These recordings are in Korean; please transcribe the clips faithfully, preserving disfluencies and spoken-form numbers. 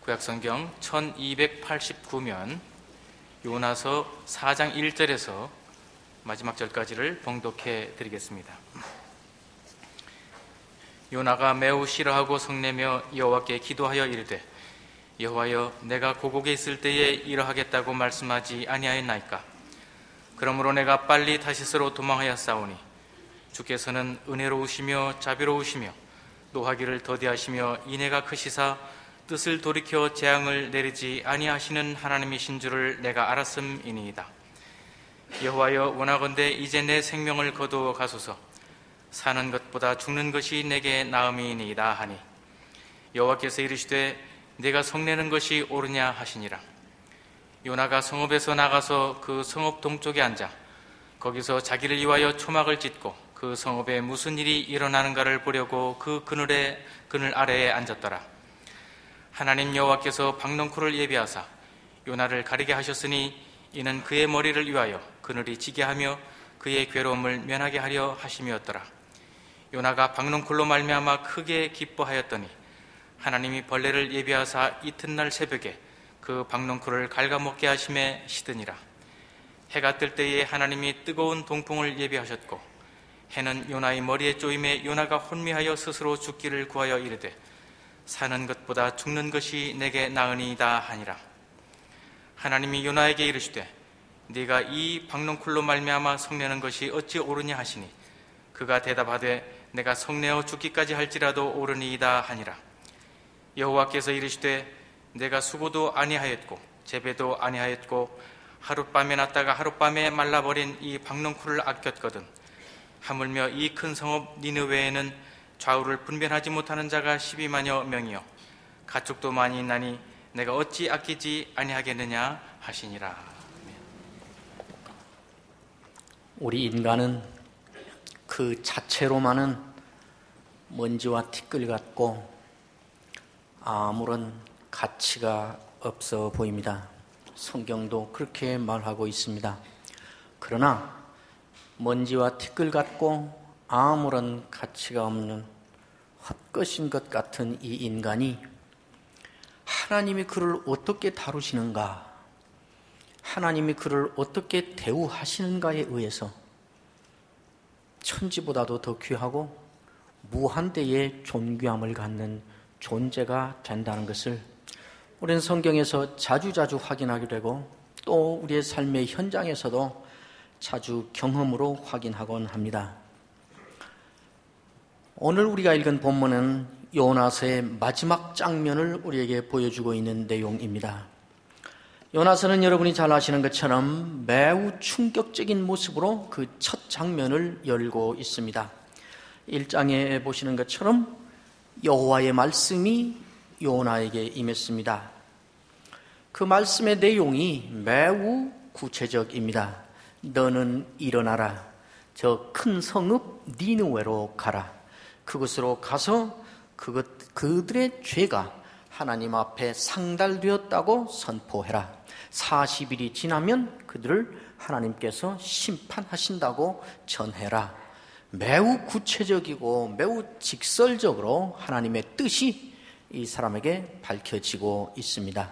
구약성경 천이백팔십구 면 요나서 사 장 일 절에서 마지막 절까지를 봉독해 드리겠습니다. 요나가 매우 싫어하고 성내며 여호와께 기도하여 이르되 여호와여, 내가 고국에 있을 때에 이러하겠다고 말씀하지 아니하였나이까? 그러므로 내가 빨리 다시스로 도망하였사오니 주께서는 은혜로우시며 자비로우시며 노하기를 더디하시며 인애가 크시사 뜻을 돌이켜 재앙을 내리지 아니하시는 하나님이신 줄을 내가 알았음이니이다. 여호와여, 원하건대 이제 내 생명을 거두어 가소서. 사는 것보다 죽는 것이 내게 나음이니이다 하니 여호와께서 이르시되 내가 성내는 것이 옳으냐 하시니라. 요나가 성읍에서 나가서 그 성읍 동쪽에 앉아 거기서 자기를 위하여 초막을 짓고 그 성읍에 무슨 일이 일어나는가를 보려고 그 그늘에 그늘 아래에 앉았더라. 하나님 여호와께서 박넝쿨을 예비하사 요나를 가리게 하셨으니 이는 그의 머리를 위하여 그늘이 지게 하며 그의 괴로움을 면하게 하려 하심이었더라. 요나가 박넝쿨로 말미암아 크게 기뻐하였더니 하나님이 벌레를 예비하사 이튿날 새벽에 그 박넝쿨을 갉아먹게 하심에 시드니라. 해가 뜰 때에 하나님이 뜨거운 동풍을 예비하셨고 해는 요나의 머리에 쪼임에 요나가 혼미하여 스스로 죽기를 구하여 이르되 사는 것보다 죽는 것이 내게 나으니이다 하니라. 하나님이 요나에게 이르시되 네가 이 박넝쿨로 말미암아 성내는 것이 어찌 옳으냐 하시니 그가 대답하되 내가 성내어 죽기까지 할지라도 옳으니이다 하니라. 여호와께서 이르시되 내가 수고도 아니하였고 재배도 아니하였고 하룻밤에 났다가 하룻밤에 말라버린 이 박넝쿨을 아꼈거든 하물며 이 큰 성읍 니느웨에는 좌우를 분별하지 못하는 자가 십이만여 명이요 가축도 많이 있나니 내가 어찌 아끼지 아니하겠느냐 하시니라. 우리 인간은 그 자체로만은 먼지와 티끌 같고 아무런 가치가 없어 보입니다. 성경도 그렇게 말하고 있습니다. 그러나 먼지와 티끌 같고 아무런 가치가 없는 헛것인 것 같은 이 인간이 하나님이 그를 어떻게 다루시는가, 하나님이 그를 어떻게 대우하시는가에 의해서 천지보다도 더 귀하고 무한대의 존귀함을 갖는 존재가 된다는 것을 우리는 성경에서 자주자주 확인하게 되고 또 우리의 삶의 현장에서도 자주 경험으로 확인하곤 합니다. 오늘 우리가 읽은 본문은 요나서의 마지막 장면을 우리에게 보여주고 있는 내용입니다. 요나서는 여러분이 잘 아시는 것처럼 매우 충격적인 모습으로 그 첫 장면을 열고 있습니다. 일 장에 보시는 것처럼 여호와의 말씀이 요나에게 임했습니다. 그 말씀의 내용이 매우 구체적입니다. 너는 일어나라. 저 큰 성읍 니느웨로 가라. 그곳으로 가서 그것, 그들의 죄가 하나님 앞에 상달되었다고 선포해라. 사십 일이 지나면 그들을 하나님께서 심판하신다고 전해라. 매우 구체적이고 매우 직설적으로 하나님의 뜻이 이 사람에게 밝혀지고 있습니다.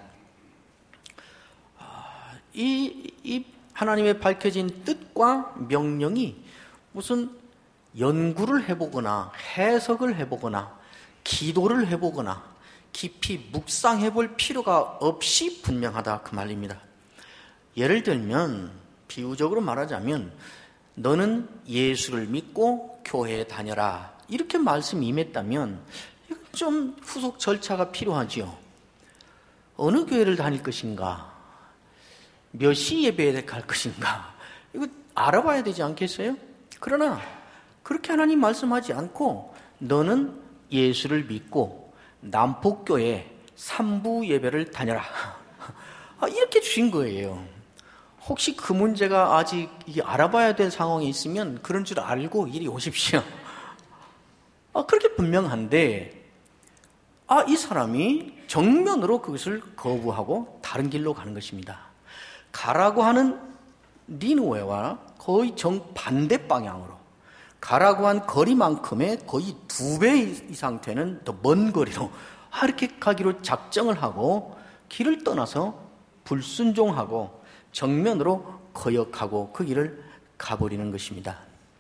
이, 이 하나님의 밝혀진 뜻과 명령이 무슨 연구를 해보거나 해석을 해보거나 기도를 해보거나 깊이 묵상해 볼 필요가 없이 분명하다 그 말입니다. 예를 들면 비유적으로 말하자면 너는 예수를 믿고 교회에 다녀라 이렇게 말씀이 임했다면 이건 좀 후속 절차가 필요하지요. 어느 교회를 다닐 것인가, 몇 시 예배에 갈 것인가 이거 알아봐야 되지 않겠어요? 그러나 그렇게 하나님 말씀하지 않고 너는 예수를 믿고 남북교회 삼부 예배를 다녀라 이렇게 주신 거예요. 혹시 그 문제가 아직 알아봐야 될 상황이 있으면 그런 줄 알고 이리 오십시오. 아, 그렇게 분명한데 아, 이 사람이 정면으로 그것을 거부하고 다른 길로 가는 것입니다. 가라고 하는 니느웨와 거의 정반대 방향으로 가라고 한 거리만큼의 거의 두 배 이상 되는 더 먼 거리로 이렇게 가기로 작정을 하고 길을 떠나서 불순종하고 정면으로 거역하고 그 길을 가버리는 것입니다.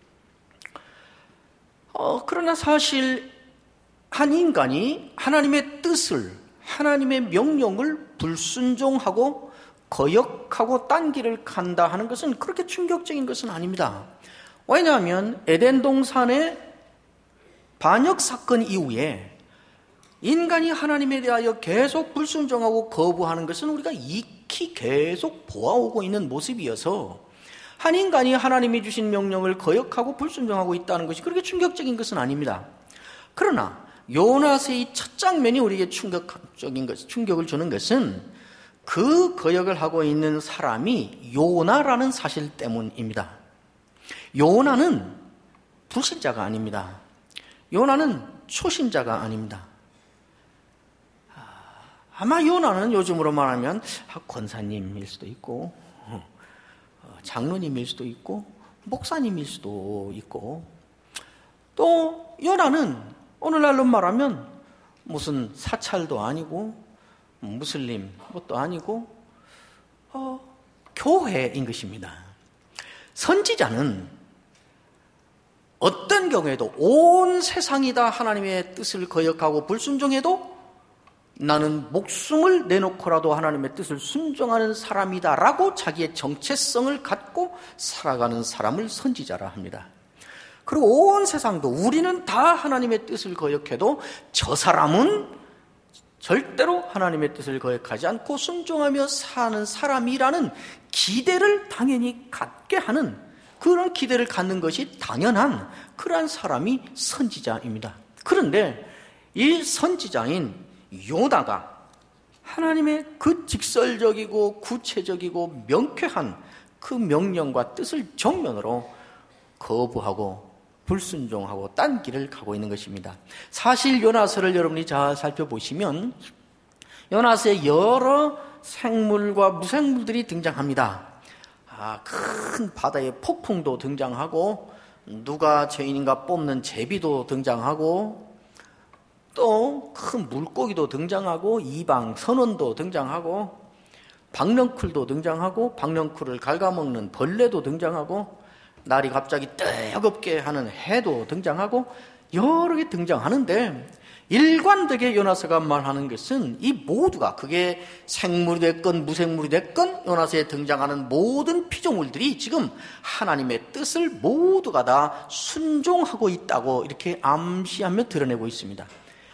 어, 그러나 사실 한 인간이 하나님의 뜻을, 하나님의 명령을 불순종하고 거역하고 딴 길을 간다 하는 것은 그렇게 충격적인 것은 아닙니다. 왜냐하면 에덴 동산의 반역 사건 이후에 인간이 하나님에 대하여 계속 불순종하고 거부하는 것은 우리가 익히 계속 보아오고 있는 모습이어서 한 인간이 하나님이 주신 명령을 거역하고 불순종하고 있다는 것이 그렇게 충격적인 것은 아닙니다. 그러나 요나서의 첫 장면이 우리에게 충격적인 것, 충격을 주는 것은 그 거역을 하고 있는 사람이 요나라는 사실 때문입니다. 요나는 불신자가 아닙니다. 요나는 초신자가 아닙니다. 아마 요나는 요즘으로 말하면 권사님일 수도 있고 장로님일 수도 있고 목사님일 수도 있고, 또 요나는 오늘날로 말하면 무슨 사찰도 아니고 무슬림 것도 아니고 어, 교회인 것입니다. 선지자는 어떤 경우에도 온 세상이 다 하나님의 뜻을 거역하고 불순종해도 나는 목숨을 내놓고라도 하나님의 뜻을 순종하는 사람이다라고 자기의 정체성을 갖고 살아가는 사람을 선지자라 합니다. 그리고 온 세상도 우리는 다 하나님의 뜻을 거역해도 저 사람은 절대로 하나님의 뜻을 거역하지 않고 순종하며 사는 사람이라는 기대를 당연히 갖게 하는, 그런 기대를 갖는 것이 당연한 그러한 사람이 선지자입니다. 그런데 이 선지자인 요나가 하나님의 그 직설적이고 구체적이고 명쾌한 그 명령과 뜻을 정면으로 거부하고 불순종하고 딴 길을 가고 있는 것입니다. 사실 요나서를 여러분이 잘 살펴보시면 요나서에 여러 생물과 무생물들이 등장합니다. 아, 큰 바다의 폭풍도 등장하고 누가 죄인인가 뽑는 제비도 등장하고 또 큰 물고기도 등장하고 이방 선원도 등장하고 박넝쿨도 등장하고 박넝쿨을 갉아먹는 벌레도 등장하고 날이 갑자기 뜨겁게 하는 해도 등장하고 여러 개 등장하는데, 일관되게 요나서가 말하는 것은 이 모두가, 그게 생물이 됐건 무생물이 됐건 요나서에 등장하는 모든 피조물들이 지금 하나님의 뜻을 모두가 다 순종하고 있다고 이렇게 암시하며 드러내고 있습니다.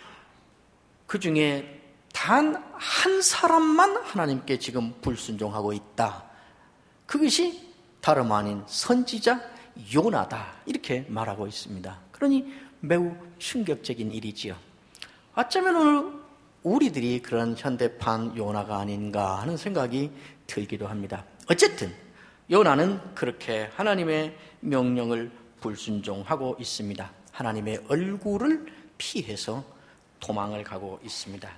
그 중에 단 한 사람만 하나님께 지금 불순종하고 있다. 그것이 다름 아닌 선지자 요나다, 이렇게 말하고 있습니다. 그러니 매우 충격적인 일이지요. 어쩌면 오늘 우리들이 그런 현대판 요나가 아닌가 하는 생각이 들기도 합니다. 어쨌든 요나는 그렇게 하나님의 명령을 불순종하고 있습니다. 하나님의 얼굴을 피해서 도망을 가고 있습니다.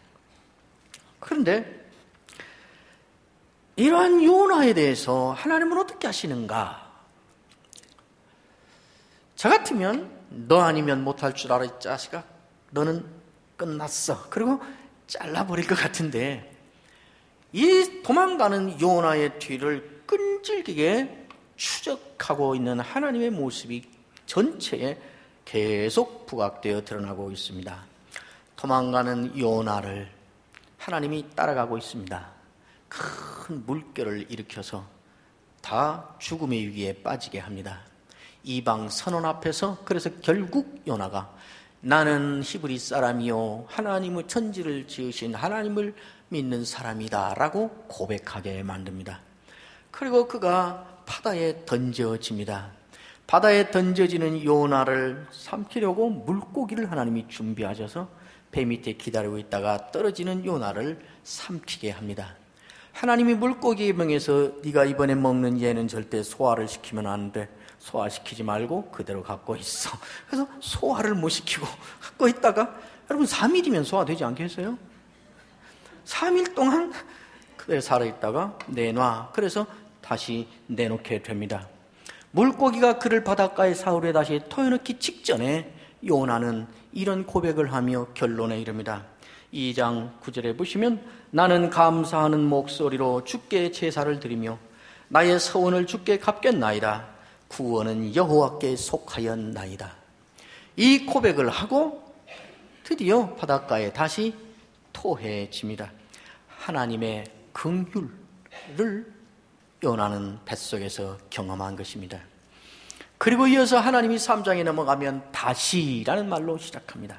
그런데 이러한 요나에 대해서 하나님은 어떻게 하시는가? 저 같으면 너 아니면 못할 줄 알아, 이 자식아. 너는 끝났어. 그리고 잘라버릴 것 같은데, 이 도망가는 요나의 뒤를 끈질기게 추적하고 있는 하나님의 모습이 전체에 계속 부각되어 드러나고 있습니다. 도망가는 요나를 하나님이 따라가고 있습니다. 큰 물결을 일으켜서 다 죽음의 위기에 빠지게 합니다. 이방 선원 앞에서 그래서 결국 요나가 나는 히브리 사람이요 하나님의 천지를 지으신 하나님을 믿는 사람이다 라고 고백하게 만듭니다. 그리고 그가 바다에 던져집니다. 바다에 던져지는 요나를 삼키려고 물고기를 하나님이 준비하셔서 배 밑에 기다리고 있다가 떨어지는 요나를 삼키게 합니다. 하나님이 물고기에 명해서 네가 이번에 먹는 얘는 절대 소화를 시키면 안 돼. 소화시키지 말고 그대로 갖고 있어. 그래서 소화를 못 시키고 갖고 있다가, 여러분 삼 일이면 소화되지 않겠어요? 삼 일 동안 그대로 살아있다가 내놔. 그래서 다시 내놓게 됩니다. 물고기가 그를 바닷가의 사울에 다시 토해넣기 직전에 요나는 이런 고백을 하며 결론에 이릅니다. 이 장 구 절에 보시면 나는 감사하는 목소리로 주께 제사를 드리며 나의 서원을 주께 갚겠나이다. 구원은 여호와께 속하였나이다. 이 고백을 하고 드디어 바닷가에 다시 토해집니다. 하나님의 긍휼을 요나는 뱃속에서 경험한 것입니다. 그리고 이어서 하나님이 삼 장에 넘어가면 다시라는 말로 시작합니다.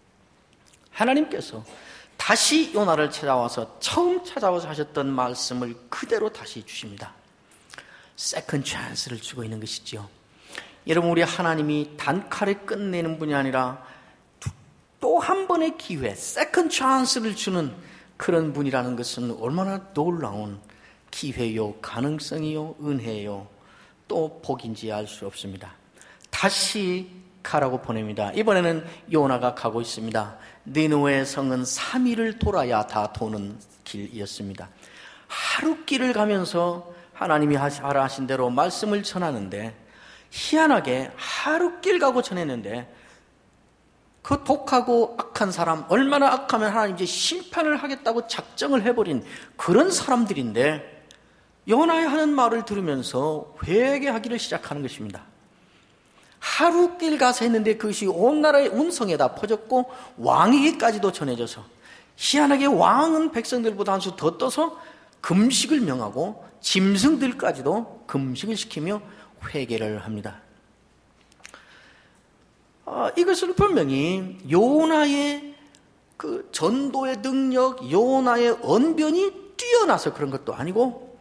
하나님께서 다시 요나를 찾아와서 처음 찾아와서 하셨던 말씀을 그대로 다시 주십니다. 세컨드 찬스를 주고 있는 것이지요. 여러분, 우리 하나님이 단칼에 끝내는 분이 아니라 또 한 번의 기회, 세컨드 찬스를 주는 그런 분이라는 것은 얼마나 놀라운 기회요, 가능성이요, 은혜요, 또 복인지 알 수 없습니다. 다시 가라고 보냅니다. 이번에는 요나가 가고 있습니다. 니느웨 성은 삼 일을 돌아야 다 도는 길이었습니다. 하루 길을 가면서 하나님이 하라 하신 대로 말씀을 전하는데, 희한하게 하루 길 가고 전했는데 그 독하고 악한 사람, 얼마나 악하면 하나님 이제 심판을 하겠다고 작정을 해버린 그런 사람들인데 요나의 하는 말을 들으면서 회개하기를 시작하는 것입니다. 하루 길 가서 했는데 그것이 온 나라의 온 성에다 퍼졌고 왕에게까지도 전해져서, 희한하게 왕은 백성들보다 한 수 더 떠서 금식을 명하고 짐승들까지도 금식을 시키며 회개를 합니다. 아, 이것은 분명히 요나의 그 전도의 능력, 요나의 언변이 뛰어나서 그런 것도 아니고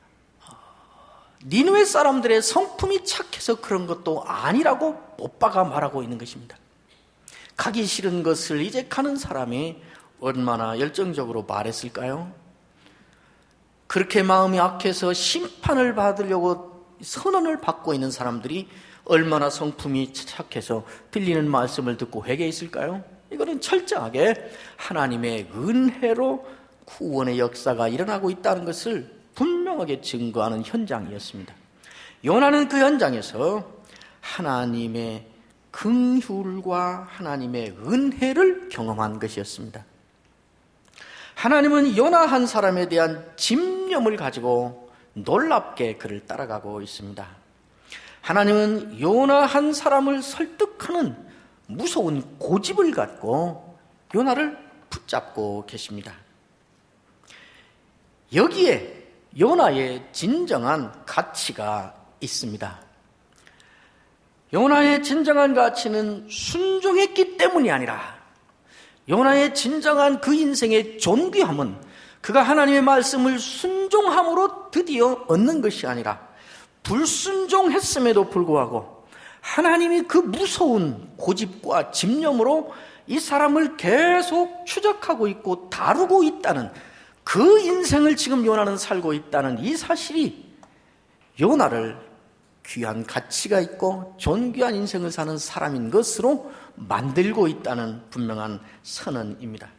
니느웨 사람들의 성품이 착해서 그런 것도 아니라고 오빠가 말하고 있는 것입니다. 가기 싫은 것을 이제 가는 사람이 얼마나 열정적으로 말했을까요? 그렇게 마음이 악해서 심판을 받으려고 선언을 받고 있는 사람들이 얼마나 성품이 착해서 들리는 말씀을 듣고 회개했을까요? 이거는 철저하게 하나님의 은혜로 구원의 역사가 일어나고 있다는 것을 분명하게 증거하는 현장이었습니다. 요나는 그 현장에서 하나님의 긍휼과 하나님의 은혜를 경험한 것이었습니다. 하나님은 요나 한 사람에 대한 집념을 가지고 놀랍게 그를 따라가고 있습니다. 하나님은 요나 한 사람을 설득하는 무서운 고집을 갖고 요나를 붙잡고 계십니다. 여기에 요나의 진정한 가치가 있습니다. 요나의 진정한 가치는 순종했기 때문이 아니라 요나의 진정한 그 인생의 존귀함은 그가 하나님의 말씀을 순종함으로 드디어 얻는 것이 아니라 불순종했음에도 불구하고 하나님이 그 무서운 고집과 집념으로 이 사람을 계속 추적하고 있고 다루고 있다는, 그 인생을 지금 요나는 살고 있다는 이 사실이 요나를 귀한 가치가 있고 존귀한 인생을 사는 사람인 것으로 만들고 있다는 분명한 선언입니다.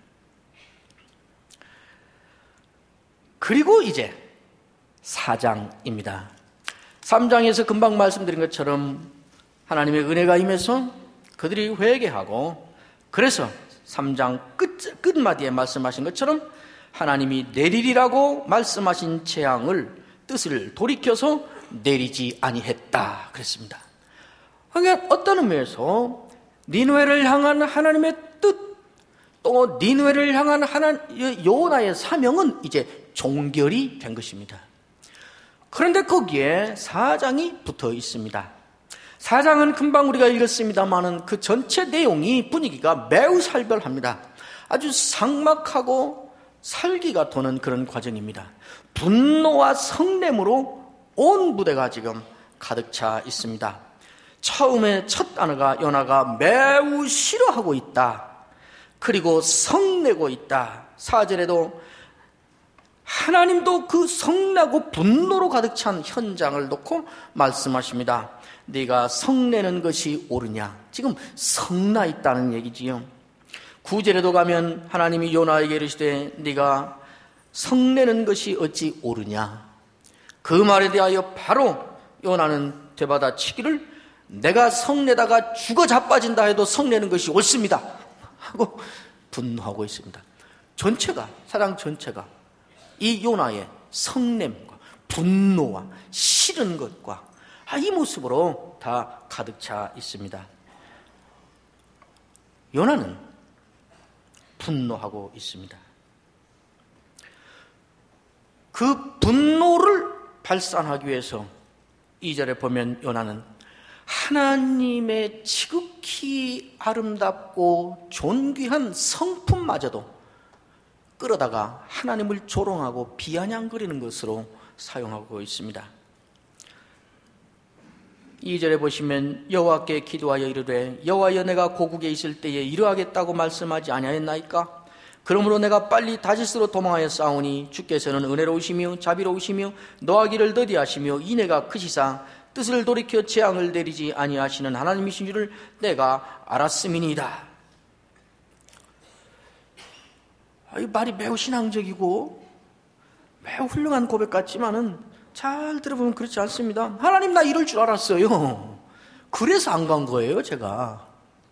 그리고 이제 사 장입니다. 삼 장에서 금방 말씀드린 것처럼 하나님의 은혜가 임해서 그들이 회개하고, 그래서 삼 장 끝, 끝마디에 말씀하신 것처럼 하나님이 내리리라고 말씀하신 재앙을, 뜻을 돌이켜서 내리지 아니했다 그랬습니다. 그러니까 어떤 의미에서 니느웨를 향한 하나님의 뜻, 또 니느웨를 향한 하나, 요나의 사명은 이제 종결이 된 것입니다. 그런데 거기에 사 장이 붙어 있습니다. 사 장은 금방 우리가 읽었습니다마는 그 전체 내용이, 분위기가 매우 살벌합니다. 아주 삭막하고 살기가 도는 그런 과정입니다. 분노와 성냄으로 온 부대가 지금 가득 차 있습니다. 처음에 첫 단어가 요나가 매우 싫어하고 있다. 그리고 성내고 있다. 사 절에도 하나님도 그 성나고 분노로 가득 찬 현장을 놓고 말씀하십니다. 네가 성내는 것이 옳으냐. 지금 성나 있다는 얘기지요. 구 절에도 가면 하나님이 요나에게 이르시되 네가 성내는 것이 어찌 옳으냐. 그 말에 대하여 바로 요나는 되받아치기를 내가 성내다가 죽어 자빠진다 해도 성내는 것이 옳습니다 하고 분노하고 있습니다. 전체가, 사장 전체가 이 요나의 성냄과 분노와 싫은 것과 이 모습으로 다 가득 차 있습니다. 요나는 분노하고 있습니다. 그 분노를 발산하기 위해서 이 절에 보면 요나는 하나님의 지극히 아름답고 존귀한 성품마저도 끌어다가 하나님을 조롱하고 비아냥거리는 것으로 사용하고 있습니다. 이 절에 보시면 여호와께 기도하여 이르되 여호와여 내가 고국에 있을 때에 이러하겠다고 말씀하지 아니하였나이까? 그러므로 내가 빨리 다시스로 도망하여 싸우니 주께서는 은혜로우시며 자비로우시며 노하기를 더디하시며 이내가 크시사 뜻을 돌이켜 재앙을 내리지 아니하시는 하나님이신 줄을 내가 알았음이니이다. 이 말이 매우 신앙적이고 매우 훌륭한 고백 같지만은 잘 들어보면 그렇지 않습니다. 하나님 나 이럴 줄 알았어요. 그래서 안 간 거예요, 제가.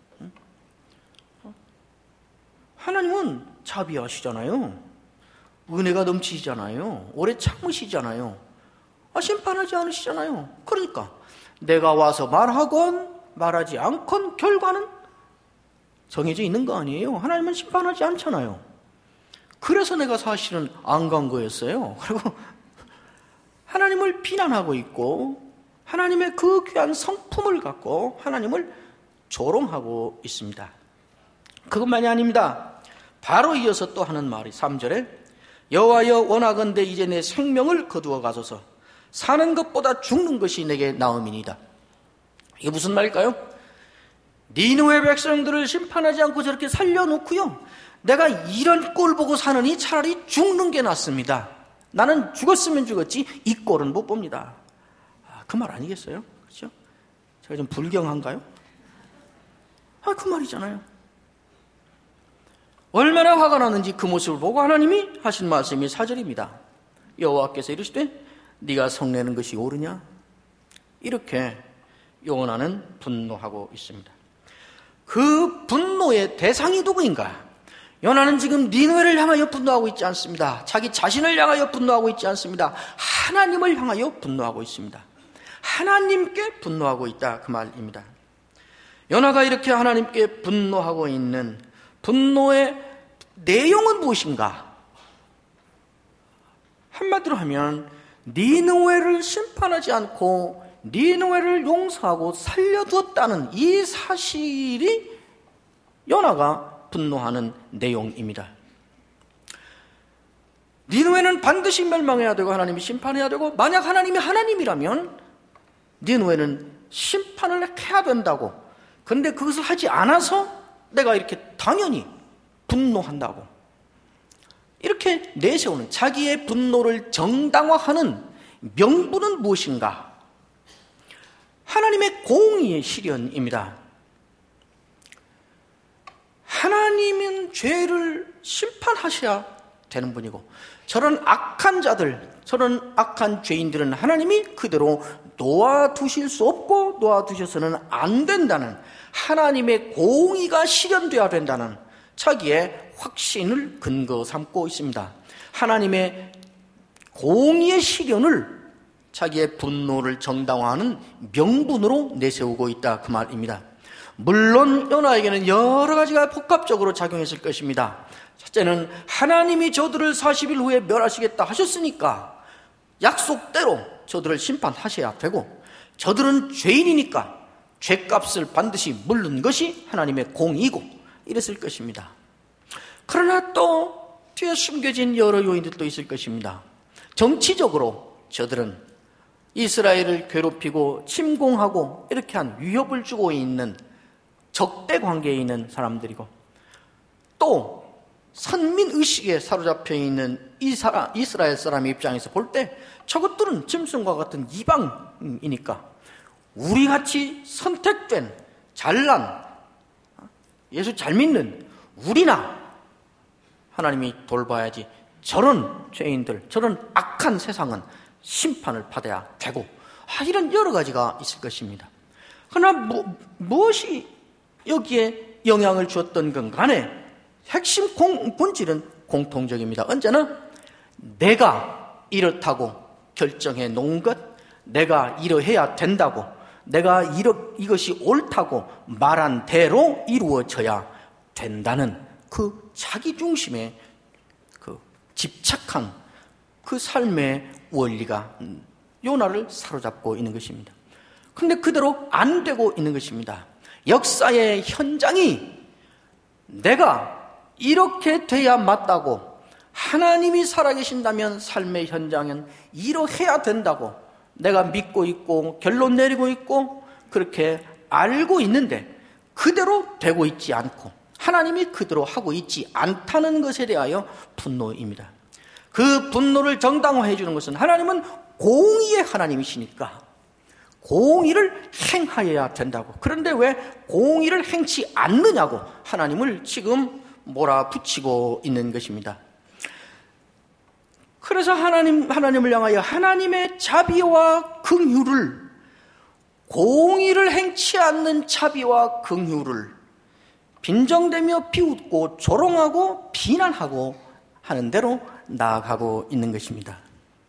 하나님은 자비하시잖아요. 은혜가 넘치시잖아요. 오래 참으시잖아요. 아, 심판하지 않으시잖아요. 그러니까 내가 와서 말하건 말하지 않건 결과는 정해져 있는 거 아니에요. 하나님은 심판하지 않잖아요. 그래서 내가 사실은 안 간 거였어요. 그리고 하나님을 비난하고 있고 하나님의 그 귀한 성품을 갖고 하나님을 조롱하고 있습니다. 그것만이 아닙니다. 바로 이어서 또 하는 말이 삼 절에 여호와여 원하건대 이제 내 생명을 거두어 가소서 사는 것보다 죽는 것이 내게 나음이니이다. 이게 무슨 말일까요? 니느웨 백성들을 심판하지 않고 저렇게 살려놓고요, 내가 이런 꼴 보고 사느니 차라리 죽는 게 낫습니다. 나는 죽었으면 죽었지 이 꼴은 못 봅니다. 아, 그 말 아니겠어요? 그렇죠? 제가 좀 불경한가요? 아, 그 말이잖아요. 얼마나 화가 나는지 그 모습을 보고 하나님이 하신 말씀이 사 절입니다. 여호와께서 이르시되 네가 성내는 것이 옳으냐? 이렇게 요나는 분노하고 있습니다. 그 분노의 대상이 누구인가? 요나는 지금 니느웨를 향하여 분노하고 있지 않습니다. 자기 자신을 향하여 분노하고 있지 않습니다. 하나님을 향하여 분노하고 있습니다. 하나님께 분노하고 있다, 그 말입니다. 요나가 이렇게 하나님께 분노하고 있는 분노의 내용은 무엇인가? 한마디로 하면 니느웨를 심판하지 않고 니느웨를 용서하고 살려두었다는 이 사실이 요나가 분노하는 내용입니다. 니느웨는 반드시 멸망해야 되고 하나님이 심판해야 되고, 만약 하나님이 하나님이라면 니느웨는 심판을 해야 된다고. 그런데 그것을 하지 않아서 내가 이렇게 당연히 분노한다고 이렇게 내세우는 자기의 분노를 정당화하는 명분은 무엇인가? 하나님의 공의의 실현입니다. 하나님은 죄를 심판하셔야 되는 분이고, 저런 악한 자들, 저런 악한 죄인들은 하나님이 그대로 놓아두실 수 없고 놓아두셔서는 안 된다는 하나님의 공의가 실현되어야 된다는 자기의 확신을 근거 삼고 있습니다. 하나님의 공의의 실현을 자기의 분노를 정당화하는 명분으로 내세우고 있다, 그 말입니다. 물론 요나에게는 여러 가지가 복합적으로 작용했을 것입니다. 첫째는 하나님이 저들을 사십 일 후에 멸하시겠다 하셨으니까 약속대로 저들을 심판하셔야 되고, 저들은 죄인이니까 죄값을 반드시 물는 것이 하나님의 공의이고 이랬을 것입니다. 그러나 또 뒤에 숨겨진 여러 요인들도 있을 것입니다. 정치적으로 저들은 이스라엘을 괴롭히고 침공하고 이렇게 한 위협을 주고 있는 적대 관계에 있는 사람들이고, 또 선민의식에 사로잡혀 있는 이스라엘 사람의 입장에서 볼 때 저것들은 짐승과 같은 이방이니까 우리같이 선택된 잘난 예수 잘 믿는 우리나 하나님이 돌봐야지 저런 죄인들, 저런 악한 세상은 심판을 받아야 되고, 아, 이런 여러 가지가 있을 것입니다. 그러나 뭐, 무엇이 여기에 영향을 주었던 건 간에 핵심 공, 본질은 공통적입니다. 언제나 내가 이렇다고 결정해 놓은 것, 내가 이러해야 된다고, 내가 이러, 이것이 옳다고 말한 대로 이루어져야 된다는 그 자기중심에 그 집착한 그 삶의 원리가 요나를 사로잡고 있는 것입니다. 그런데 그대로 안 되고 있는 것입니다. 역사의 현장이 내가 이렇게 돼야 맞다고, 하나님이 살아계신다면 삶의 현장은 이러해야 된다고 내가 믿고 있고 결론 내리고 있고 그렇게 알고 있는데 그대로 되고 있지 않고 하나님이 그대로 하고 있지 않다는 것에 대하여 분노입니다. 그 분노를 정당화해 주는 것은 하나님은 공의의 하나님이시니까 공의를 행하여야 된다고. 그런데 왜 공의를 행치 않느냐고 하나님을 지금 몰아붙이고 있는 것입니다. 그래서 하나님, 하나님을 향하여 하나님의 자비와 긍휼을, 공의를 행치 않는 자비와 긍휼을 빈정대며 비웃고 조롱하고 비난하고 하는 대로 나아가고 있는 것입니다.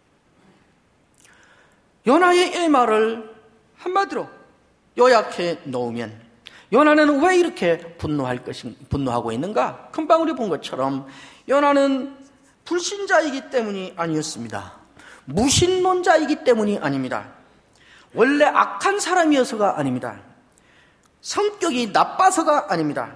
요나의 이 말을 한마디로 요약해 놓으면 요나는 왜 이렇게 분노할 것인, 분노하고 있는가? 금방 우리 본 것처럼 요나는 불신자이기 때문이 아니었습니다. 무신론자이기 때문이 아닙니다. 원래 악한 사람이어서가 아닙니다. 성격이 나빠서가 아닙니다.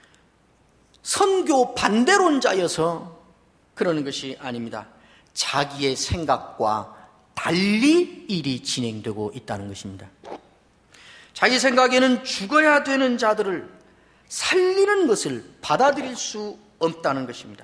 선교 반대론자여서 그러는 것이 아닙니다. 자기의 생각과 달리 일이 진행되고 있다는 것입니다. 자기 생각에는 죽어야 되는 자들을 살리는 것을 받아들일 수 없다는 것입니다.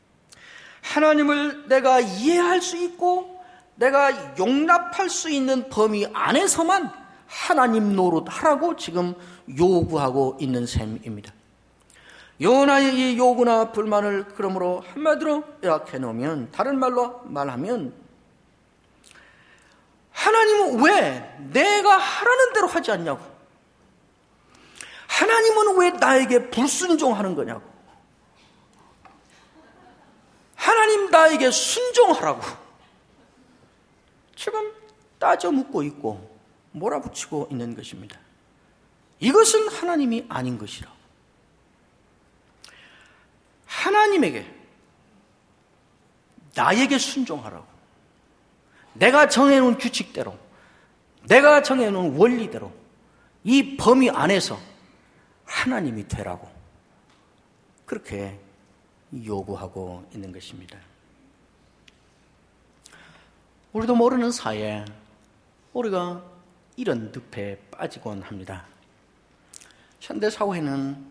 하나님을 내가 이해할 수 있고 내가 용납할 수 있는 범위 안에서만 하나님 노릇하라고 지금 요구하고 있는 셈입니다. 요나의 이 요구나 불만을 그러므로 한마디로 이렇게 놓으면, 다른 말로 말하면 하나님은 왜 내가 하라는 대로 하지 않냐고, 하나님은 왜 나에게 불순종하는 거냐고, 하나님 나에게 순종하라고 지금 따져 묻고 있고 몰아붙이고 있는 것입니다. 이것은 하나님이 아닌 것이라. 하나님에게, 나에게 순종하라고, 내가 정해놓은 규칙대로, 내가 정해놓은 원리대로 이 범위 안에서 하나님이 되라고 그렇게 요구하고 있는 것입니다. 우리도 모르는 사이에 우리가 이런 늪에 빠지곤 합니다. 현대사회는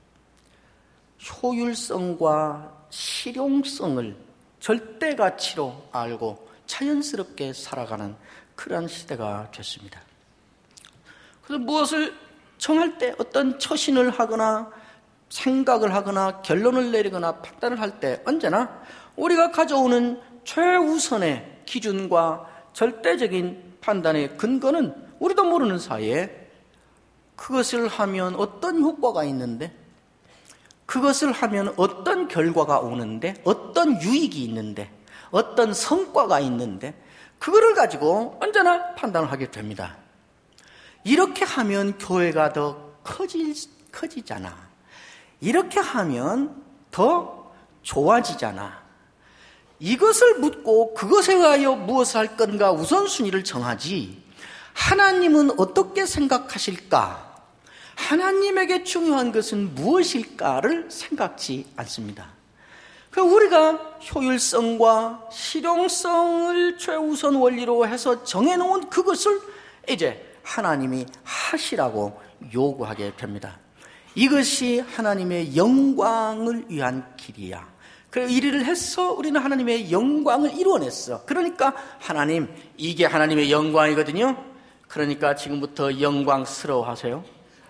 효율성과 실용성을 절대가치로 알고 자연스럽게 살아가는 그런 시대가 됐습니다. 그래서 무엇을 정할 때 어떤 처신을 하거나 생각을 하거나 결론을 내리거나 판단을 할 때 언제나 우리가 가져오는 최우선의 기준과 절대적인 판단의 근거는 우리도 모르는 사이에 그것을 하면 어떤 효과가 있는데, 그것을 하면 어떤 결과가 오는데, 어떤 유익이 있는데, 어떤 성과가 있는데, 그거를 가지고 언제나 판단을 하게 됩니다. 이렇게 하면 교회가 더 커지, 커지잖아. 이렇게 하면 더 좋아지잖아. 이것을 묻고 그것에 의하여 무엇을 할 건가 우선순위를 정하지, 하나님은 어떻게 생각하실까, 하나님에게 중요한 것은 무엇일까를 생각지 않습니다. 우리가 효율성과 실용성을 최우선 원리로 해서 정해놓은 그것을 이제 하나님이 하시라고 요구하게 됩니다. 이것이 하나님의 영광을 위한 길이야. 그래서 이리를 해서 우리는 하나님의 영광을 이루어냈어. 그러니까 하나님, 이게 하나님의 영광이거든요. 그러니까 지금부터 영광스러워하세요.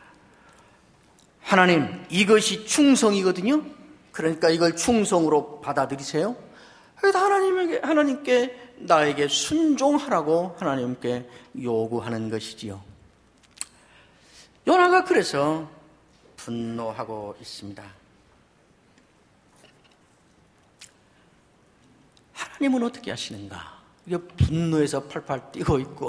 하나님, 이것이 충성이거든요. 그러니까 이걸 충성으로 받아들이세요. 그래서 하나님에게, 하나님께 나에게 순종하라고 하나님께 요구하는 것이지요. 요나가 그래서 분노하고 있습니다. 하나님은 어떻게 하시는가? 이게 분노해서 팔팔 뛰고 있고,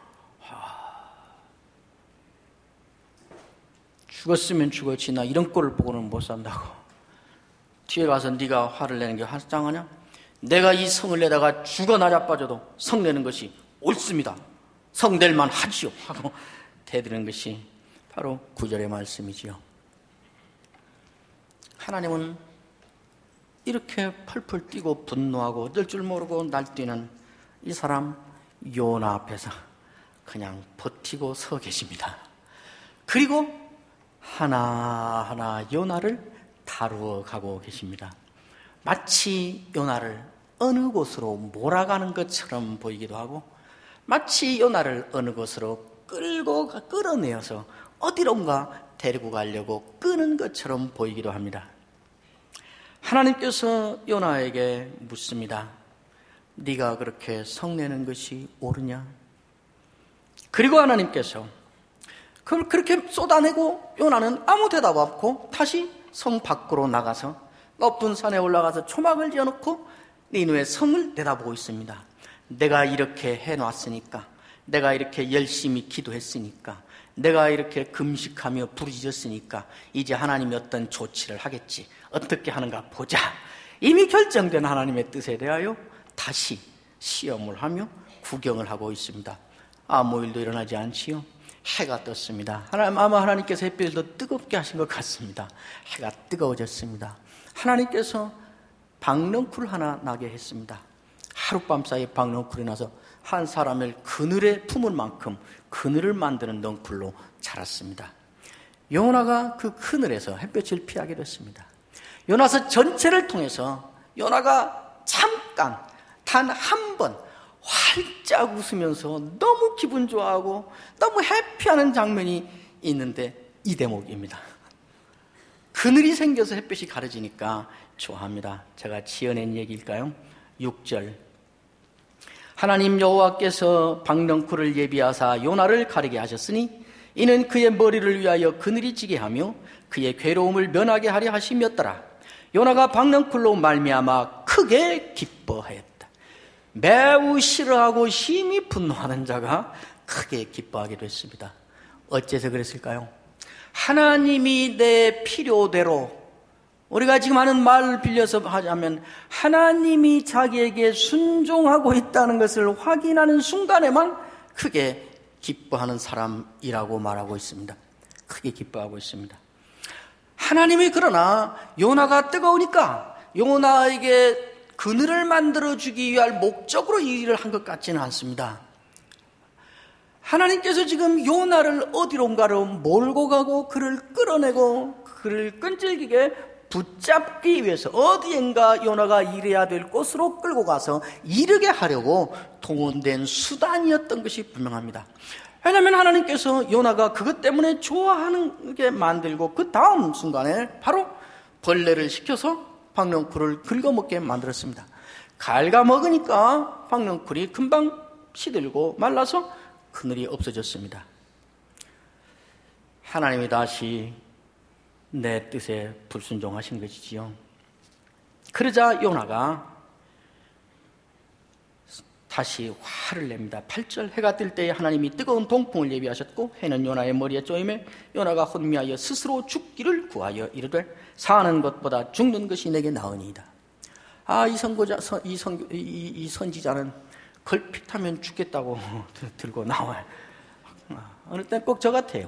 죽었으면 죽었지 나 이런 꼴을 보고는 못 산다고. 뒤에 가서 네가 화를 내는 게 합당하냐? 내가 이 성을 내다가 죽어 나자빠져도 성내는 것이 옳습니다. 성낼만 하지요 하고 대드는 것이 바로 구절의 말씀이지요. 하나님은 이렇게 펄펄 뛰고 분노하고 어쩔 줄 모르고 날뛰는 이 사람 요나 앞에서 그냥 버티고 서 계십니다. 그리고 하나하나 요나를 다루어 가고 계십니다. 마치 요나를 어느 곳으로 몰아가는 것처럼 보이기도 하고, 마치 요나를 어느 곳으로 끌고 끌어내어서 어디론가 데리고 가려고 끄는 것처럼 보이기도 합니다. 하나님께서 요나에게 묻습니다. 네가 그렇게 성내는 것이 옳으냐? 그리고 하나님께서 그걸 그렇게 쏟아내고 요나는 아무 대답 없고 다시 성 밖으로 나가서 높은 산에 올라가서 초막을 지어놓고 니느웨 성을 내다보고 있습니다. 내가 이렇게 해놨으니까, 내가 이렇게 열심히 기도했으니까, 내가 이렇게 금식하며 부르짖었으니까 이제 하나님이 어떤 조치를 하겠지. 어떻게 하는가 보자. 이미 결정된 하나님의 뜻에 대하여 다시 시험을 하며 구경을 하고 있습니다. 아무 일도 일어나지 않지요. 해가 떴습니다. 하나님, 아마 하나님께서 햇빛을 더 뜨겁게 하신 것 같습니다. 해가 뜨거워졌습니다. 하나님께서 박넝쿨 하나 나게 했습니다. 하룻밤 사이에 박넝쿨이 나서 한 사람을 그늘에 품을 만큼 그늘을 만드는 넝쿨로 자랐습니다. 요나가 그 그늘에서 햇볕을 피하게 됐습니다. 요나서 전체를 통해서 요나가 잠깐 단 한 번 활짝 웃으면서 너무 기분 좋아하고 너무 해피하는 장면이 있는데 이 대목입니다. 그늘이 생겨서 햇볕이 가려지니까 좋아합니다. 제가 지어낸 얘기일까요? 육 절. 하나님 여호와께서 박넝쿨을 예비하사 요나를 가리게 하셨으니 이는 그의 머리를 위하여 그늘이 지게 하며 그의 괴로움을 면하게 하려 하심이었더라. 요나가 박넝쿨로 말미암아 크게 기뻐하였다. 매우 싫어하고 심히 분노하는 자가 크게 기뻐하게 됐습니다. 어째서 그랬을까요? 하나님이 내 필요대로, 우리가 지금 하는 말을 빌려서 하자면 하나님이 자기에게 순종하고 있다는 것을 확인하는 순간에만 크게 기뻐하는 사람이라고 말하고 있습니다. 크게 기뻐하고 있습니다. 하나님이 그러나 요나가 뜨거우니까 요나에게 그늘을 만들어주기 위한 목적으로 이 일을 한 것 같지는 않습니다. 하나님께서 지금 요나를 어디론가로 몰고 가고 그를 끌어내고 그를 끈질기게 붙잡기 위해서 어디엔가 요나가 일해야 될 곳으로 끌고 가서 이르게 하려고 동원된 수단이었던 것이 분명합니다. 왜냐하면 하나님께서 요나가 그것 때문에 좋아하는 게 만들고 그 다음 순간에 바로 벌레를 시켜서 박넝쿨을 긁어먹게 만들었습니다. 갉아먹으니까 박넝쿨이 금방 시들고 말라서 그늘이 없어졌습니다. 하나님이 다시 내 뜻에 불순종하신 것이지요. 그러자 요나가 다시 화를 냅니다. 팔 절. 해가 뜰 때에 하나님이 뜨거운 동풍을 예비하셨고 해는 요나의 머리에 쪼임에 요나가 혼미하여 스스로 죽기를 구하여 이르되 사는 것보다 죽는 것이 내게 나으니이다. 아, 이 선고자, 이, 선, 이, 이 선지자는 걸핏하면 죽겠다고 들고 나와요. 어느 땐 꼭 저 같아요.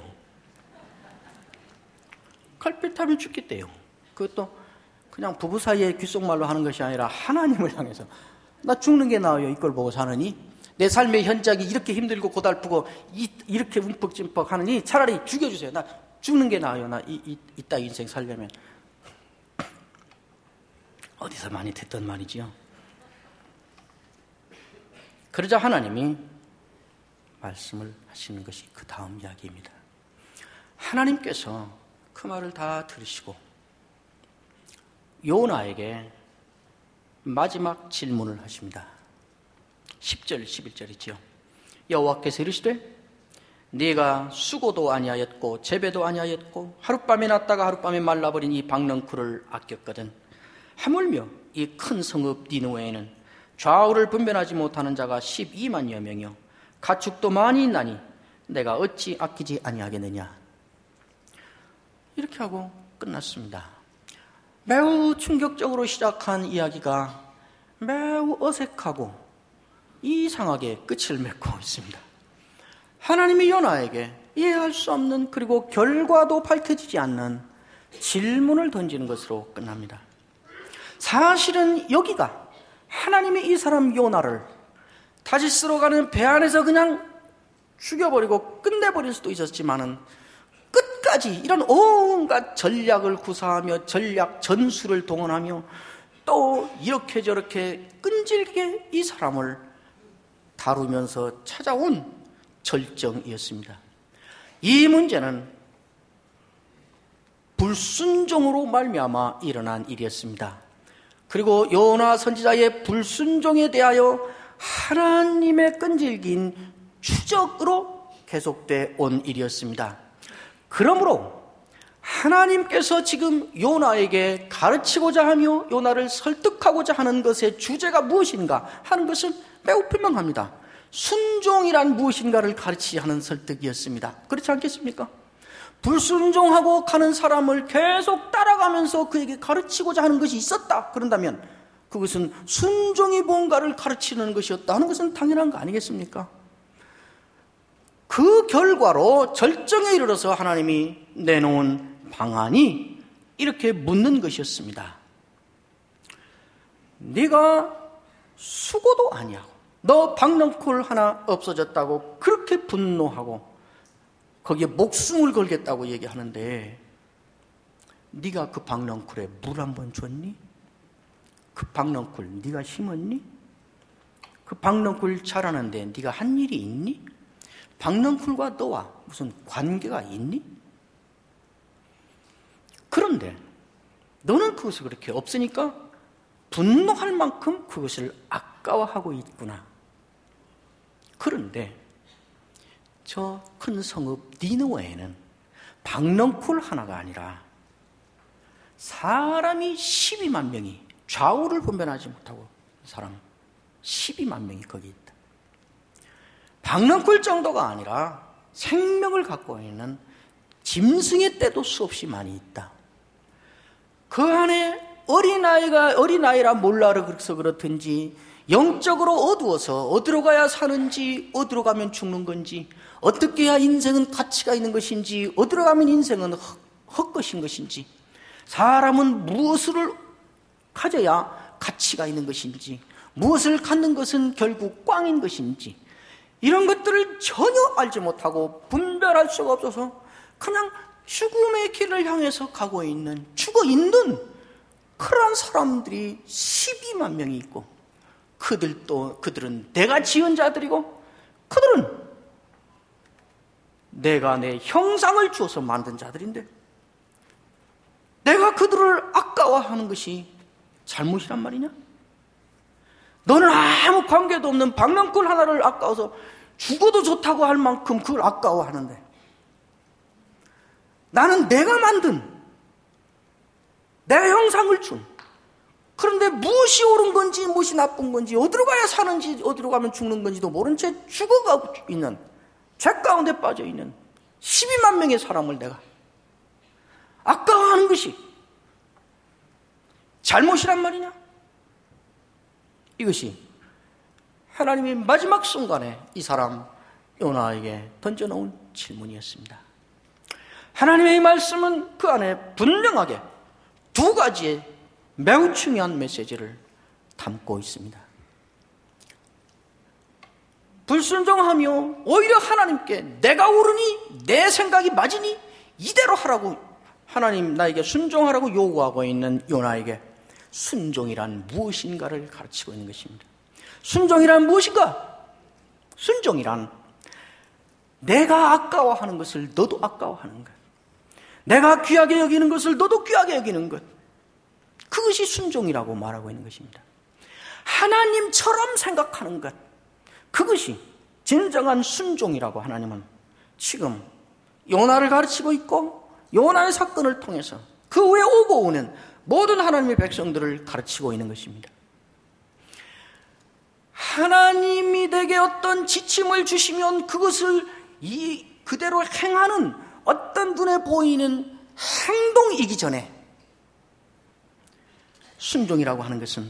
걸핏하면 죽겠대요. 그것도 그냥 부부 사이에 귓속말로 하는 것이 아니라 하나님을 향해서 나 죽는 게 나아요. 이걸 보고 사느니 내 삶의 현장이 이렇게 힘들고 고달프고 이, 이렇게 움푹찜뻑 하느니 차라리 죽여주세요. 나 죽는 게 나아요. 나 이, 이, 이따 인생 살려면. 어디서 많이 듣던 말이지요. 그러자 하나님이 말씀을 하시는 것이 그 다음 이야기입니다. 하나님께서 그 말을 다 들으시고 요나에게 마지막 질문을 하십니다. 십 절, 십일 절이지요. 여호와께서 이르시되 네가 수고도 아니하였고 재배도 아니하였고 하룻밤에 났다가 하룻밤에 말라버린 이 박넝쿨을 아꼈거든 하물며 이 큰 성읍 니느웨에는 좌우를 분별하지 못하는 자가 십이만여 명이요 가축도 많이 있나니 내가 어찌 아끼지 아니하겠느냐. 이렇게 하고 끝났습니다. 매우 충격적으로 시작한 이야기가 매우 어색하고 이상하게 끝을 맺고 있습니다. 하나님이 요나에게 이해할 수 없는, 그리고 결과도 밝혀지지 않는 질문을 던지는 것으로 끝납니다. 사실은 여기가 하나님이 이 사람 요나를 타시스로 가는 배 안에서 그냥 죽여버리고 끝내버릴 수도 있었지만은 끝까지 이런 온갖 전략을 구사하며 전략 전술을 동원하며 또 이렇게 저렇게 끈질기게 이 사람을 다루면서 찾아온 절정이었습니다. 이 문제는 불순종으로 말미암아 일어난 일이었습니다. 그리고 요나 선지자의 불순종에 대하여 하나님의 끈질긴 추적으로 계속돼 온 일이었습니다. 그러므로 하나님께서 지금 요나에게 가르치고자 하며 요나를 설득하고자 하는 것의 주제가 무엇인가 하는 것은 매우 분명합니다. 순종이란 무엇인가를 가르치지 하는 설득이었습니다. 그렇지 않겠습니까? 불순종하고 가는 사람을 계속 따라가면서 그에게 가르치고자 하는 것이 있었다 그런다면 그것은 순종이 뭔가를 가르치는 것이었다 하는 것은 당연한 거 아니겠습니까? 그 결과로 절정에 이르러서 하나님이 내놓은 방안이 이렇게 묻는 것이었습니다. 네가 수고도 아니하고 너 박넝쿨 하나 없어졌다고 그렇게 분노하고 거기에 목숨을 걸겠다고 얘기하는데 네가 그 박넝쿨에 물 한 번 줬니? 그 박넝쿨 네가 심었니? 그 박넝쿨 자라는데 네가 한 일이 있니? 박넝쿨과 너와 무슨 관계가 있니? 그런데 너는 그것을 그렇게 없으니까 분노할 만큼 그것을 아까워하고 있구나. 그런데 저 큰 성읍 니느웨에는 박넝쿨 하나가 아니라 사람이 십이만 명이 좌우를 분별하지 못하고 사람 십이만 명이 거기 있다. 박넝쿨 정도가 아니라 생명을 갖고 있는 짐승의 떼도 수없이 많이 있다. 그 안에 어린아이가 어린아이라 몰라서 그래서 그렇든지 영적으로 어두워서 어디로 가야 사는지 어디로 가면 죽는 건지 어떻게 해야 인생은 가치가 있는 것인지 어디로 가면 인생은 헛, 헛것인 것인지 사람은 무엇을 가져야 가치가 있는 것인지 무엇을 갖는 것은 결국 꽝인 것인지 이런 것들을 전혀 알지 못하고 분별할 수가 없어서 그냥 죽음의 길을 향해서 가고 있는 죽어있는 그런 사람들이 십이만 명이 있고 그들도 그들은 내가 지은 자들이고 그들은 내가 내 형상을 주어서 만든 자들인데 내가 그들을 아까워하는 것이 잘못이란 말이냐? 너는 아무 관계도 없는 박넝쿨 하나를 아까워서 죽어도 좋다고 할 만큼 그걸 아까워하는데 나는 내가 만든 내 형상을 준 그런데 무엇이 옳은 건지 무엇이 나쁜 건지 어디로 가야 사는지 어디로 가면 죽는 건지도 모른 채 죽어가고 있는 죄 가운데 빠져있는 십이만 명의 사람을 내가 아까워하는 것이 잘못이란 말이냐? 이것이 하나님이 마지막 순간에 이 사람 요나에게 던져놓은 질문이었습니다. 하나님의 이 말씀은 그 안에 분명하게 두 가지의 매우 중요한 메시지를 담고 있습니다. 불순종하며 오히려 하나님께 내가 옳으니 내 생각이 맞으니 이대로 하라고 하나님 나에게 순종하라고 요구하고 있는 요나에게 순종이란 무엇인가를 가르치고 있는 것입니다. 순종이란 무엇인가? 순종이란 내가 아까워하는 것을 너도 아까워하는 것, 내가 귀하게 여기는 것을 너도 귀하게 여기는 것, 그것이 순종이라고 말하고 있는 것입니다. 하나님처럼 생각하는 것, 그것이 진정한 순종이라고 하나님은 지금 요나를 가르치고 있고 요나의 사건을 통해서 그 후에 오고 오는 모든 하나님의 백성들을 가르치고 있는 것입니다. 하나님이 내게 어떤 지침을 주시면 그것을 이 그대로 행하는 어떤 눈에 보이는 행동이기 전에, 순종이라고 하는 것은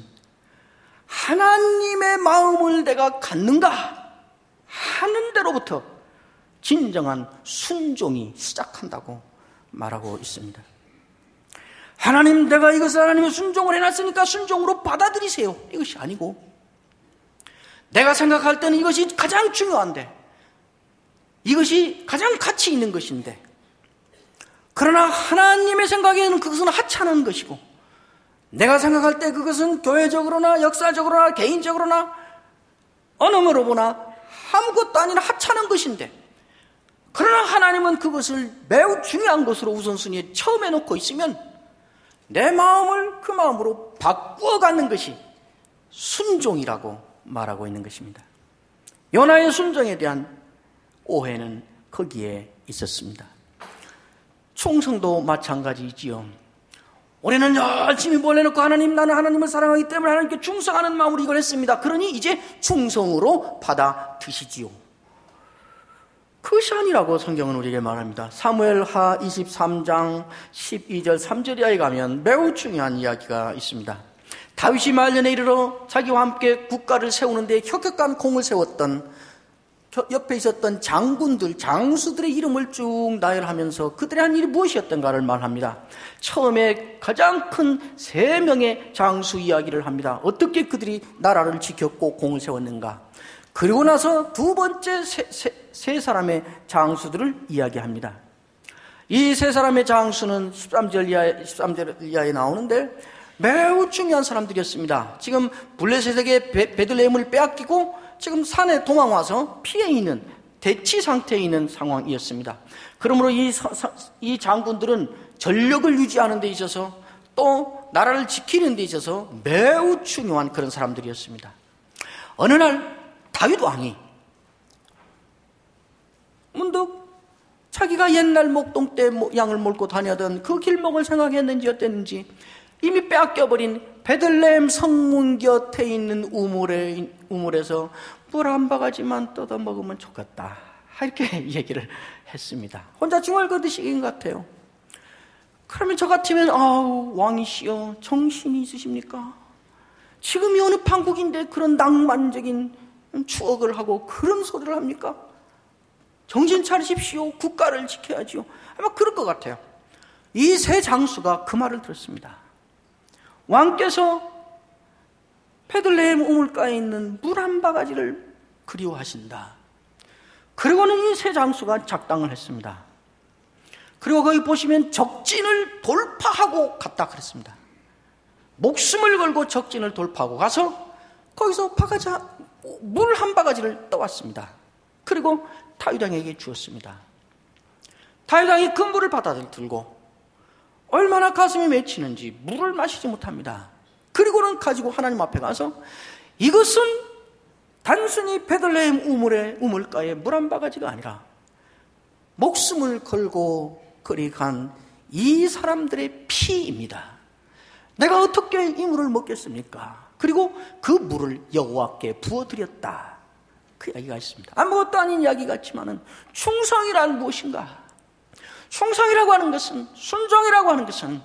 하나님의 마음을 내가 갖는가 하는 데로부터 진정한 순종이 시작한다고 말하고 있습니다. 하나님, 내가 이것을 하나님의 순종을 해놨으니까 순종으로 받아들이세요, 이것이 아니고, 내가 생각할 때는 이것이 가장 중요한데, 이것이 가장 가치 있는 것인데, 그러나 하나님의 생각에는 그것은 하찮은 것이고, 내가 생각할 때 그것은 교회적으로나 역사적으로나 개인적으로나 어느 면으로 보나 아무것도 아닌 하찮은 것인데, 그러나 하나님은 그것을 매우 중요한 것으로 우선순위에 처음 해놓고 있으면 내 마음을 그 마음으로 바꾸어 가는 것이 순종이라고 말하고 있는 것입니다. 요나의 순종에 대한 오해는 거기에 있었습니다. 충성도 마찬가지지요. 우리는 열심히 벌려놓고 하나님, 나는 하나님을 사랑하기 때문에 하나님께 충성하는 마음으로 이걸 했습니다. 그러니 이제 충성으로 받아드시지요. 그것이 아니라고 성경은 우리에게 말합니다. 사무엘하 이십삼 장 십이 절 삼 절 이하에 가면 매우 중요한 이야기가 있습니다. 다윗이 말년에 이르러 자기와 함께 국가를 세우는데 혁혁한 공을 세웠던 옆에 있었던 장군들, 장수들의 이름을 쭉 나열하면서 그들이 한 일이 무엇이었던가를 말합니다. 처음에 가장 큰 세 명의 장수 이야기를 합니다. 어떻게 그들이 나라를 지켰고 공을 세웠는가. 그리고 나서 두 번째 세, 세, 세 사람의 장수들을 이야기합니다. 이 세 사람의 장수는 십삼 절 이하에, 십삼 절 이하에 나오는데 매우 중요한 사람들이었습니다. 지금 블레셋에게 베들레헴을 빼앗기고 지금 산에 도망와서 피해 있는, 대치 상태에 있는 상황이었습니다. 그러므로 이, 이 장군들은 전력을 유지하는 데 있어서 또 나라를 지키는 데 있어서 매우 중요한 그런 사람들이었습니다. 어느 날 다윗 왕이 문득 자기가 옛날 목동 때 양을 몰고 다니던 그 길목을 생각했는지 어땠는지 이미 빼앗겨버린 베들레헴 성문 곁에 있는 우물에, 우물에서 물 한 바가지만 뜯어 먹으면 좋겠다, 이렇게 얘기를 했습니다. 혼자 중얼거리신 것 같아요. 그러면 저 같으면 아우 왕이시여 정신이 있으십니까? 지금이 어느 판국인데 그런 낭만적인 추억을 하고 그런 소리를 합니까? 정신 차리십시오. 국가를 지켜야지요. 아마 그럴 것 같아요. 이 세 장수가 그 말을 들었습니다. 왕께서 베들레헴 우물가에 있는 물 한 바가지를 그리워하신다. 그리고는 이 세 장수가 작당을 했습니다. 그리고 거기 보시면 적진을 돌파하고 갔다 그랬습니다. 목숨을 걸고 적진을 돌파하고 가서 거기서 바가지 물 한 바가지를 떠왔습니다. 그리고 다윗 왕에게 주었습니다. 다윗 왕이 그 물을 바다를 들고 얼마나 가슴이 맺히는지 물을 마시지 못합니다. 그리고는 가지고 하나님 앞에 가서 이것은 단순히 베들레헴 우물의 우물가에 물 한 바가지가 아니라 목숨을 걸고 그리 간 이 사람들의 피입니다. 내가 어떻게 이 물을 먹겠습니까? 그리고 그 물을 여호와께 부어드렸다. 그 이야기가 있습니다. 아무것도 아닌 이야기 같지만은 충성이란 무엇인가? 충성이라고 하는 것은, 순종이라고 하는 것은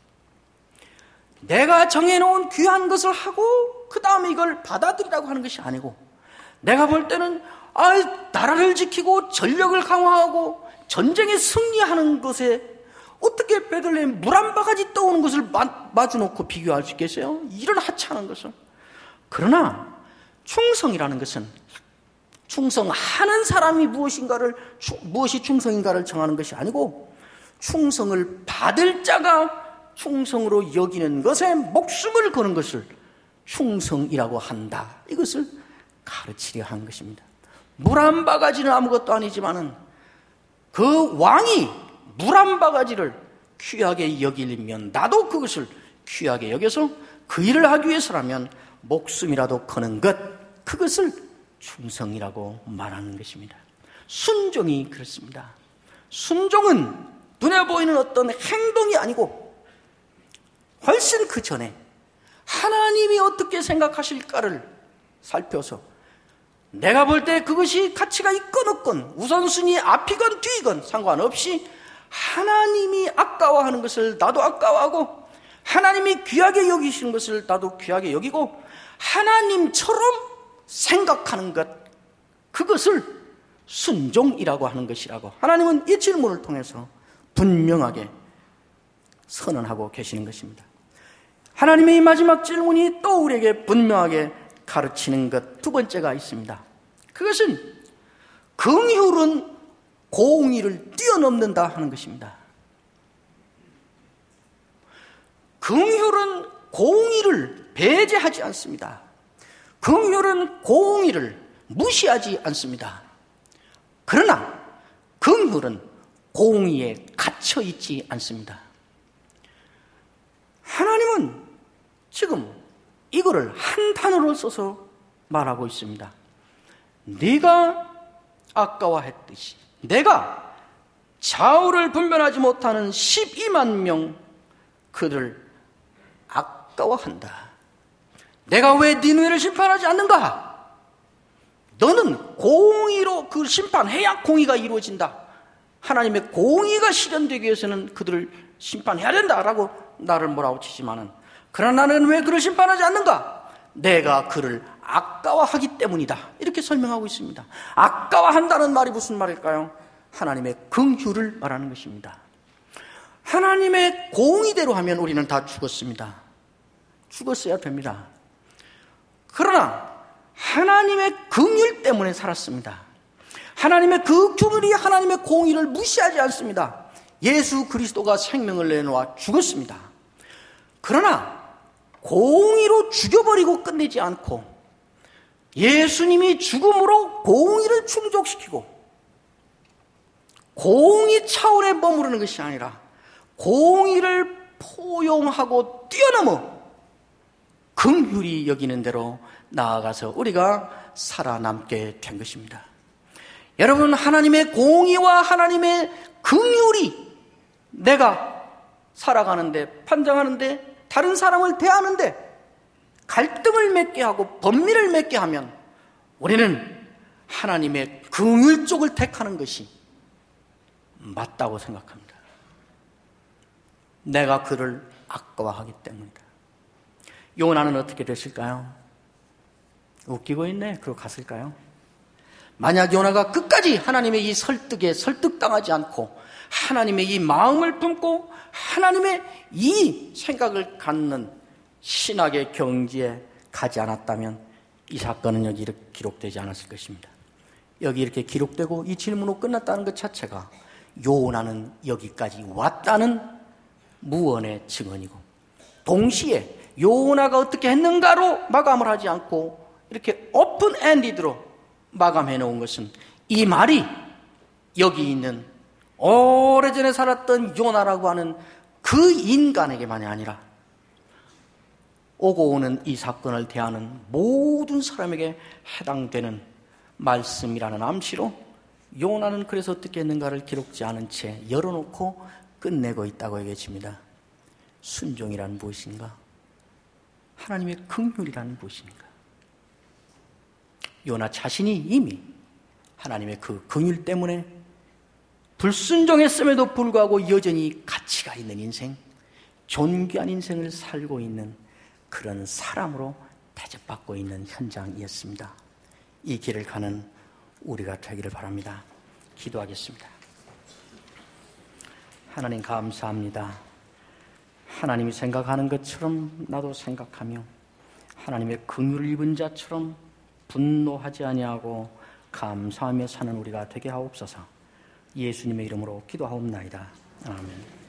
내가 정해놓은 귀한 것을 하고 그 다음에 이걸 받아들이라고 하는 것이 아니고, 내가 볼 때는 아, 나라를 지키고 전력을 강화하고 전쟁에 승리하는 것에 어떻게 베들레헴 물 한 바가지 떠오는 것을 마, 마주놓고 비교할 수 있겠어요? 이런 하찮은 것을. 그러나 충성이라는 것은 충성하는 사람이 무엇인가를, 무엇이 충성인가를 정하는 것이 아니고 충성을 받을 자가 충성으로 여기는 것에 목숨을 거는 것을 충성이라고 한다. 이것을 가르치려 한 것입니다. 물 한 바가지는 아무것도 아니지만은 그 왕이 물 한 바가지를 귀하게 여기면 나도 그것을 귀하게 여겨서 그 일을 하기 위해서라면 목숨이라도 거는 것, 그것을 충성이라고 말하는 것입니다. 순종이 그렇습니다. 순종은 눈에 보이는 어떤 행동이 아니고 훨씬 그 전에 하나님이 어떻게 생각하실까를 살펴서 내가 볼 때 그것이 가치가 있건 없건 우선순위 앞이건 뒤이건 상관없이 하나님이 아까워하는 것을 나도 아까워하고 하나님이 귀하게 여기시는 것을 나도 귀하게 여기고 하나님처럼 생각하는 것, 그것을 순종이라고 하는 것이라고 하나님은 이 질문을 통해서 분명하게 선언하고 계시는 것입니다. 하나님의 이 마지막 질문이 또 우리에게 분명하게 가르치는 것 두 번째가 있습니다. 그것은 긍휼은 공의를 뛰어넘는다 하는 것입니다. 긍휼은 공의를 배제하지 않습니다. 긍휼은 공의를 무시하지 않습니다. 그러나 긍휼은 공의에 갇혀 있지 않습니다. 하나님은 지금 이거를 한 단어로 써서 말하고 있습니다. 네가 아까워했듯이 내가 좌우를 분별하지 못하는 십이만 명 그들 아까워한다. 내가 왜 니느웨를 심판하지 않는가? 너는 공의로 그 심판해야 공의가 이루어진다. 하나님의 공의가 실현되기 위해서는 그들을 심판해야 된다라고 나를 몰아붙이지만은 그러나 나는 왜 그를 심판하지 않는가? 내가 그를 아까워하기 때문이다. 이렇게 설명하고 있습니다. 아까워한다는 말이 무슨 말일까요? 하나님의 긍휼을 말하는 것입니다. 하나님의 공의대로 하면 우리는 다 죽었습니다. 죽었어야 됩니다. 그러나 하나님의 긍휼 때문에 살았습니다. 하나님의 그 긍휼이 하나님의 공의를 무시하지 않습니다. 예수 그리스도가 생명을 내놓아 죽었습니다. 그러나 공의로 죽여버리고 끝내지 않고 예수님이 죽음으로 공의를 충족시키고 공의 차원에 머무르는 것이 아니라 공의를 포용하고 뛰어넘어 긍휼히 여기는 대로 나아가서 우리가 살아남게 된 것입니다. 여러분, 하나님의 공의와 하나님의 긍휼이 내가 살아가는데, 판정하는데, 다른 사람을 대하는데 갈등을 맺게 하고 범민을 맺게 하면 우리는 하나님의 긍휼 쪽을 택하는 것이 맞다고 생각합니다. 내가 그를 아까워하기 때문이다. 요나는 어떻게 됐을까요? 웃기고 있네. 그러고 갔을까요? 만약 요나가 끝까지 하나님의 이 설득에 설득당하지 않고 하나님의 이 마음을 품고 하나님의 이 생각을 갖는 신학의 경지에 가지 않았다면 이 사건은 여기 이렇게 기록되지 않았을 것입니다. 여기 이렇게 기록되고 이 질문으로 끝났다는 것 자체가 요나는 여기까지 왔다는 무언의 증언이고, 동시에 요나가 어떻게 했는가로 마감을 하지 않고 이렇게 오픈 엔디드로 마감해 놓은 것은 이 말이 여기 있는 오래전에 살았던 요나라고 하는 그 인간에게만이 아니라 오고 오는 이 사건을 대하는 모든 사람에게 해당되는 말씀이라는 암시로 요나는 그래서 어떻게 했는가를 기록지 않은 채 열어놓고 끝내고 있다고 얘기해집니다. 순종이란 무엇인가? 하나님의 긍휼이란 무엇인가? 요나 자신이 이미 하나님의 그 긍휼 때문에 불순종했음에도 불구하고 여전히 가치가 있는 인생, 존귀한 인생을 살고 있는 그런 사람으로 대접받고 있는 현장이었습니다. 이 길을 가는 우리가 되기를 바랍니다. 기도하겠습니다. 하나님 감사합니다. 하나님이 생각하는 것처럼 나도 생각하며 하나님의 긍휼을 입은 자처럼 분노하지 아니하고 감사하며 사는 우리가 되게 하옵소서. 예수님의 이름으로 기도하옵나이다. 아멘.